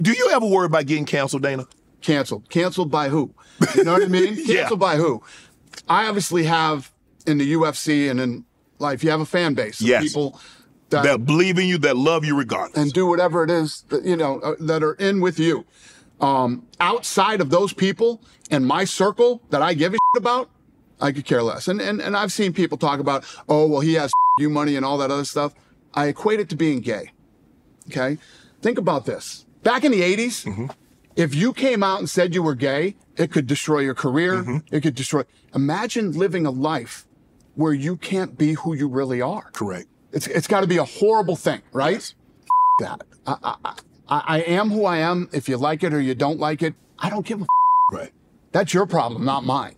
Do you ever worry about getting canceled, Dana? Canceled. Canceled by who? You know what I mean? Yeah. Canceled by who? I obviously have in the UFC and in life, you have a fan base of Yes. people That believe in you, that love you regardless. and do whatever it is that, that are in with you. Outside of those people and my circle that I give a shit about, I could care less. And I've seen people talk about, oh, well, he has you money and all that other stuff. I equate it to being gay. Okay? Think about this. Back in the 80s, if you came out and said you were gay, it could destroy your career. It could destroy. Imagine living a life where you can't be who you really are. Correct. It's got to be a horrible thing, right? Yes. That. I am who I am. If you like it or you don't like it, I don't give a. Right. That's your problem, not mine.